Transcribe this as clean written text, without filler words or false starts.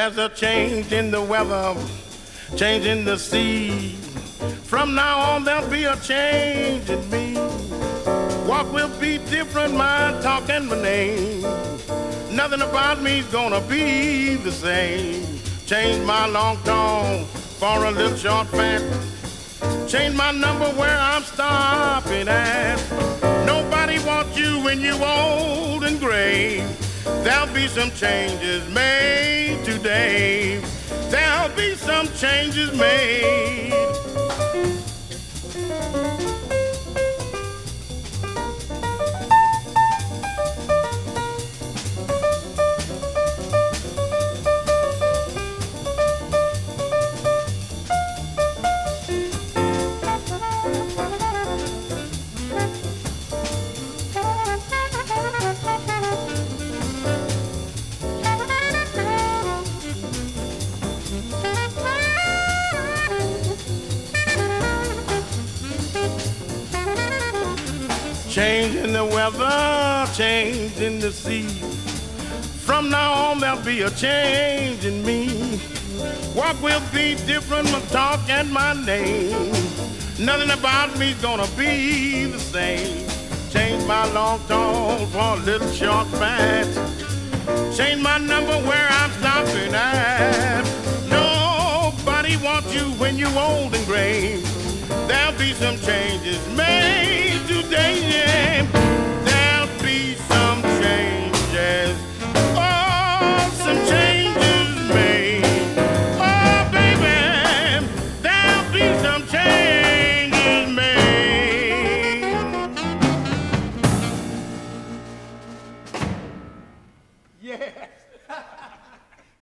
There's a change in the weather, change in the sea. From now on there'll be a change in me. Walk will be different, my talk and my name. Nothing about me's gonna be the same. Change my long tongue for a little short fat. Change my number where I'm stopping at. Nobody wants you when you old and gray. There'll be some changes made today. There'll be some changes made. Change in the weather, change in the sea. From now on there'll be a change in me. Walk will be different, my talk and my name. Nothing about me's gonna be the same. Change my long tongue for a little short fat. Change my number where I'm stopping at. Nobody wants you when you're old and gray. There'll be some changes made today, yeah. There'll be some changes. Oh, some changes made. Oh, baby, there'll be some changes made. Yes.